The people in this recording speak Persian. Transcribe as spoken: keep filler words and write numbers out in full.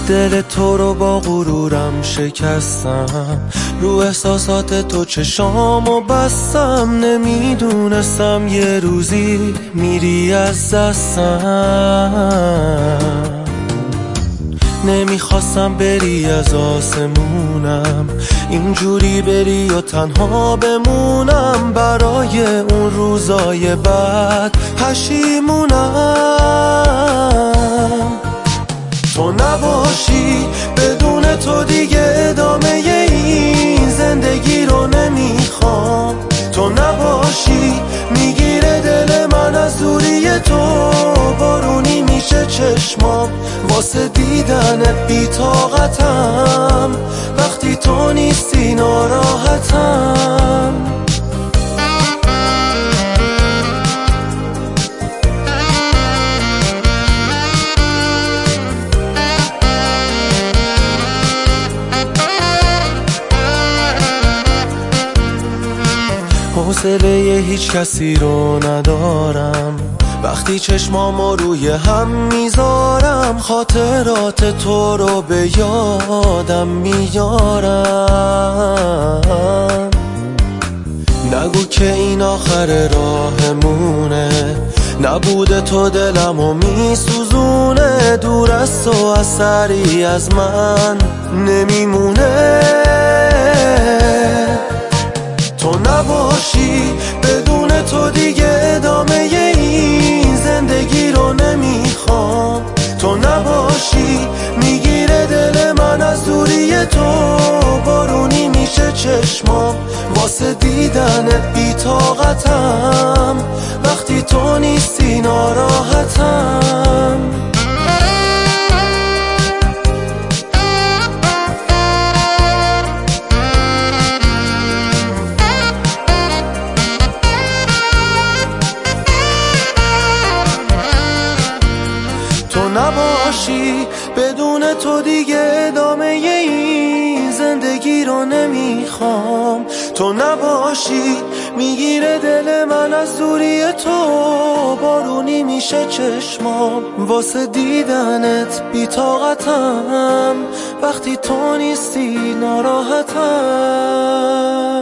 دل تو رو با غرورم شکستم، رو احساسات تو چشامو بستم، نمیدونستم یه روزی میری از دستم. نمیخواستم بری از آسمونم، اینجوری بری و تنها بمونم، برای اون روزای بعد پشیمونم. تو نباشی بدون تو دیگه ادامه این زندگی رو نمیخوام. تو نباشی میگیره دل من از دوری تو، بارونی میشه چشمام واسه دیدنت بی‌طاقتم، وقتی تو نیستی ناراحتم. حوصله هیچ کسی رو ندارم، وقتی چشمامو روی هم میذارم، خاطرات تو رو به یادم میارم. نگو که این آخر راهمونه، نبوده تو دلمو میسوزونه، دور از تو اثری از من نمیمونه. تو نباشی بدون تو دیگه ادامه این زندگی رو نمیخوام. تو نباشی میگیره دل من از دوری تو، بارونی میشه چشمام واسه دیدنت بی‌طاقتم، وقتی تو نیستی ناراحتم. تو نباشی بدون تو دیگه ادامه این زندگی رو نمیخوام. تو نباشی میگیره دل من از دوری تو، بارونی میشه چشمام واسه دیدنت بی‌طاقتم، وقتی تو نیستی ناراحتم.